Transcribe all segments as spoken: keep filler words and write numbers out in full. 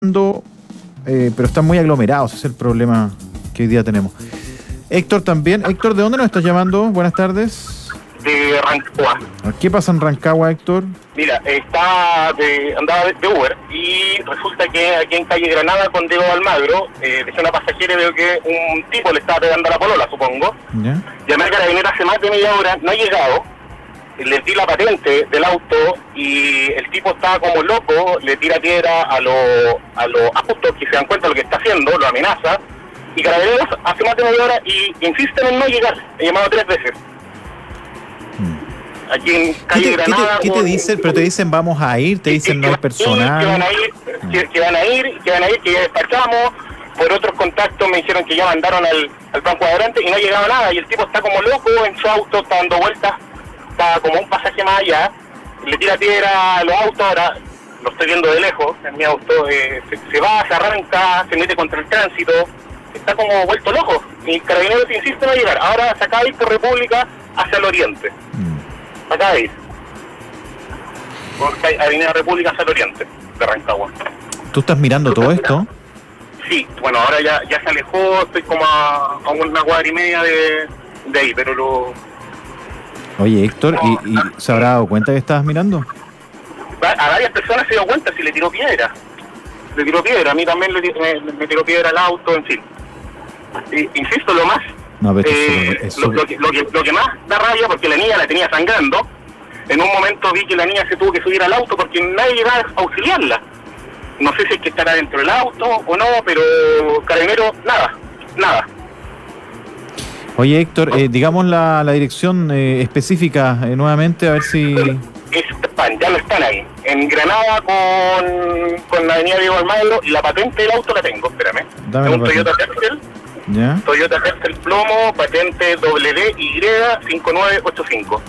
Eh, pero están muy aglomerados, ese es el problema que hoy día tenemos. Héctor también. Héctor, ¿de dónde nos estás llamando? Buenas tardes. De Rancagua. ¿Qué pasa en Rancagua, Héctor? Mira, está de, andaba de, de Uber y resulta que aquí en calle Granada con Diego Almagro, eh, dejé una pasajera y veo que un tipo le estaba pegando a la polola, supongo. ¿Ya? Llamé al carabinero hace más de media hora, no ha llegado. Le di la patente del auto y el tipo estaba como loco, le tira piedra a los a los autos que se dan cuenta de lo que está haciendo, lo amenaza. Y carabineros hace más de media hora y insisten en no llegar. He llamado tres veces. Hmm. Aquí en calle ¿Qué te, Granada. ¿qué te, qué te dicen? Pero te dicen vamos a ir, te dicen no hay personal. Que van a ir, que, que van a ir, que van a ir, que ya despachamos. Por otros contactos me dijeron que ya mandaron al, al plan cuadrante y no ha llegado nada. Y el tipo está como loco en su auto, está dando vueltas, está como un pasaje más allá. Le tira piedra a los autos, ahora lo estoy viendo de lejos, en mi auto, eh, se, se va, se arranca, se mete contra el tránsito, está como vuelto loco. Y carabineros insiste en no llegar. Ahora se acaba de ir por República hacia el oriente. Se acaba de ir. Por Avenida República hacia el oriente de Rancagua. ¿Tú estás mirando todo esto? Sí, bueno, ahora ya, ya se alejó, estoy como a, a una cuadra y media de, de ahí, pero lo... Oye, Héctor, ¿y, y se habrá dado cuenta que estabas mirando? A varias personas se dio cuenta si le tiró piedra. Le tiró piedra, a mí también le, me, me tiró piedra al auto, en fin. Y, insisto, lo más... No, pero eh, eso, eso... Lo, lo, que, lo, que, lo que más da rabia, porque la niña la tenía sangrando, en un momento vi que la niña se tuvo que subir al auto porque nadie iba a auxiliarla. No sé si es que estará dentro del auto o no, pero carabinero, nada, nada. Oye, Héctor, eh, digamos la, la dirección eh, específica eh, nuevamente, a ver si... Están, ya no están ahí. En Granada con, con la avenida Diego Almagro y la patente del auto la tengo, espérame. Dame es la un patente. Toyota Tercel. ¿Ya? Toyota Tercel plomo, patente W Y cinco nueve ocho cinco.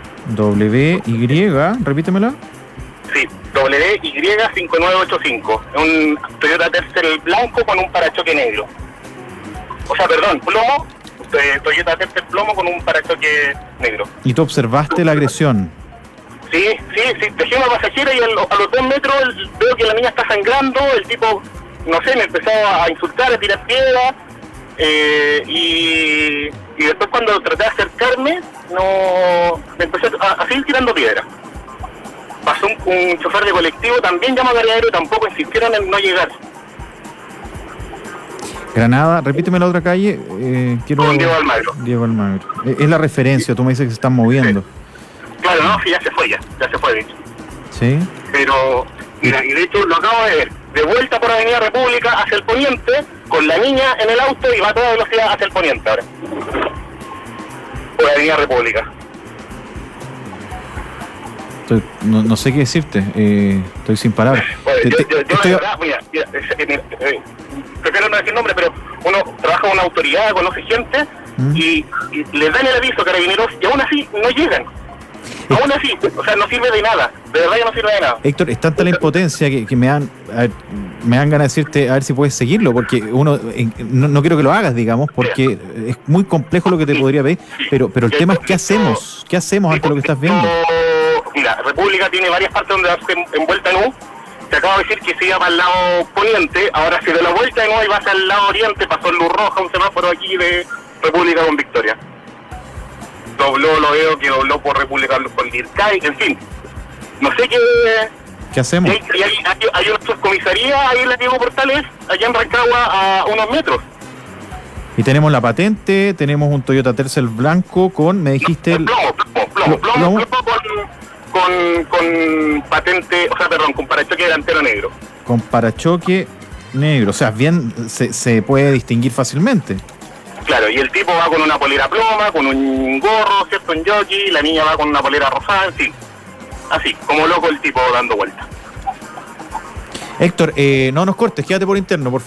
W Y, repítemela. Sí, W Y cinco nueve ocho cinco. Es un Toyota Tercel blanco con un parachoque negro. O sea, perdón, plomo, Toyota Tercel plomo con un parachoque negro. ¿Y tú observaste la agresión? Sí, sí, sí, dejé una pasajera y a los, a los dos metros veo que la niña está sangrando, el tipo, no sé, me empezó a insultar, a tirar piedras, eh, y, y después cuando traté de acercarme, no me empezó a, a seguir tirando piedras. Pasó un, un chofer de colectivo, también llamó a carabinero y tampoco insistieron en no llegar. Granada, repíteme la otra calle. Eh, quiero... Con Diego Almagro. Diego Almagro. Eh, es la referencia, tú me dices que se están moviendo. Sí. Claro, no, sí, ya se fue ya, ya se fue de hecho. ¿Sí? Pero, mira, y de hecho lo acabo de ver, de vuelta por Avenida República hacia el poniente, con la niña en el auto y va a toda velocidad hacia el poniente ahora. Por Avenida República. Estoy, no, no sé qué decirte, eh, estoy sin palabras. Bueno, te, yo, te, yo, yo estoy... de verdad, mira, mira, eh, mira eh, prefiero no decir nombre, pero uno trabaja con una autoridad, conoce gente, ¿Mm? y, y les dan el aviso a carabineros y aún así no llegan. Aún así, o sea, no sirve de nada, de verdad que no sirve de nada. Héctor, es tanta la impotencia que, que me dan a ver, me dan ganas de decirte a ver si puedes seguirlo, porque uno, eh, no, no quiero que lo hagas, digamos, porque es muy complejo lo que te sí, podría pedir, sí. pero pero el el tema es ¿qué conflicto, hacemos? ¿Qué hacemos ante lo que estás viendo? Mira, República tiene varias partes donde darse envuelta en U. Te acabo de decir que se iba para el lado poniente, ahora se da la vuelta de nuevo y va hacia el lado oriente, pasó luz roja, un semáforo aquí de República con Victoria. Dobló, lo veo que dobló por República con Lircay, en fin. No sé qué... ¿Qué hacemos? Hay, hay, hay, hay una subcomisaría ahí en la Diego Portales, allá en Rancagua, a unos metros. Y tenemos la patente, tenemos un Toyota Tercel blanco con, me dijiste... El plomo, plomo, plomo, plomo, plomo con, con, con patente, o sea, perdón, con parachoque delantero negro. Con parachoque negro, o sea, bien, se, se puede distinguir fácilmente. Claro, y el tipo va con una polera ploma, con un gorro, ¿cierto? Un jockey, la niña va con una polera rosada, en fin. Así, como loco el tipo dando vueltas. Héctor, eh, no nos cortes, quédate por interno, por favor.